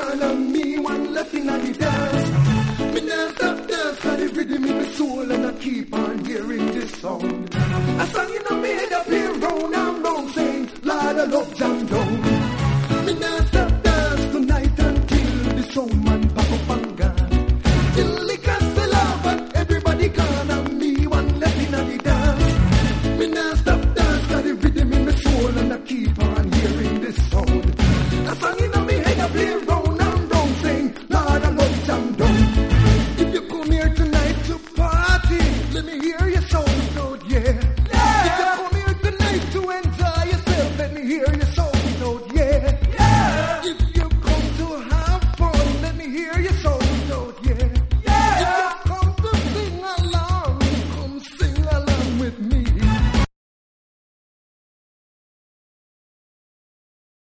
one and me one left in the dance. Me not stop dance, cause the rhythm in the soul and I keep on hearing this song.